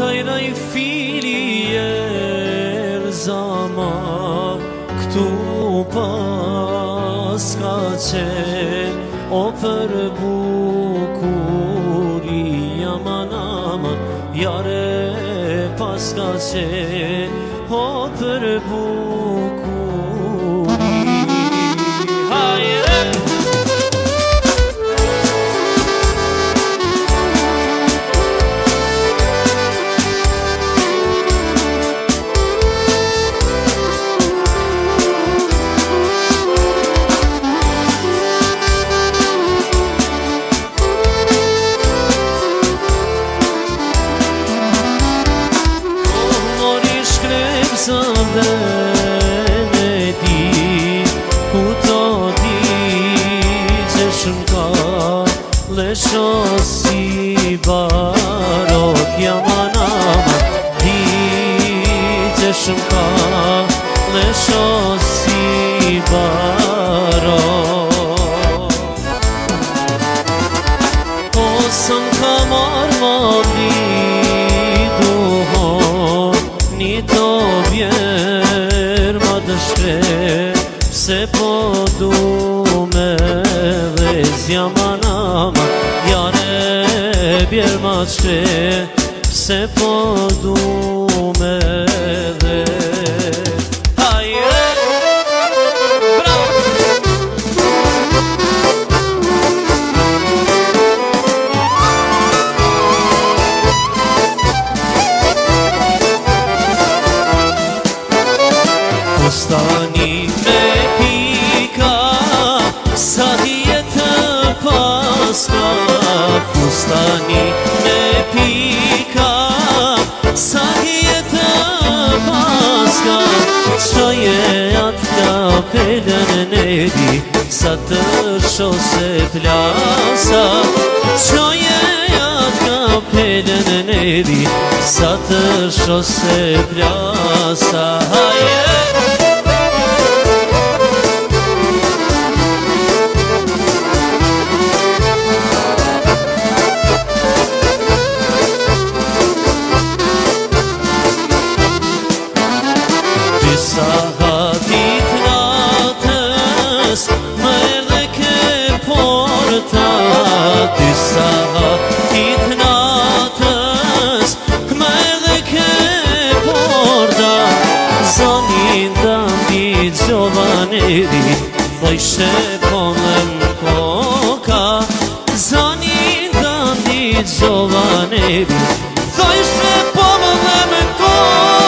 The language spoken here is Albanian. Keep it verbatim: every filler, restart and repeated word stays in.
kajraj filjer zama këtu pas ka qenë o për bukuria aman aman jare pas ka qenë o për bukuria hajre dhe me ti ku to ti që shënka lesho si barot jaman aman ti që shënka lesho si barot osën ka marrë madri duhon një to vjerë ma dëshre se po du me vez jaman aman jare vjerë ma dëshre se po du me vez hajre Fustani me pika sa djetë paska Fustani me pika sa djetë paska Qaje atë kapelën e di sa të shose plasa Qaje atë kapelën e di sa të shose plasa Hajë Disa hatit natës më erdhe ke porta Disa hatit natës më erdhe ke porta Zanin dandi gjovaneri thojshe po me m'koka Zanin dandi gjovaneri thojshe po me m'koka